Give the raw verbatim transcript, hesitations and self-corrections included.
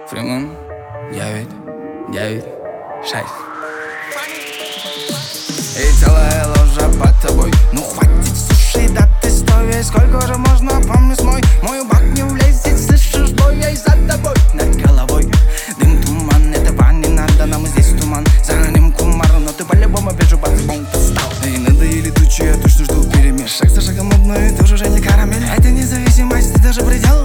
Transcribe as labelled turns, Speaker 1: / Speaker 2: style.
Speaker 1: Фриман, девять, девять, шесть. И целая ложа под тобой.
Speaker 2: Ну хватит, слушай, да ты стой. Сколько же можно, помню смой. Мой бак не влезет, слышишь бой, я и за тобой. Над головой дым, туман, этого не надо, нам здесь туман. Загоним кумару, но ты по-любому вижу, бацбом ты стал.
Speaker 1: И надо и летучий, я точно жду перемен.
Speaker 2: Шаг за шагом одной, тоже уже не карамель. Это независимость, ты даже предел.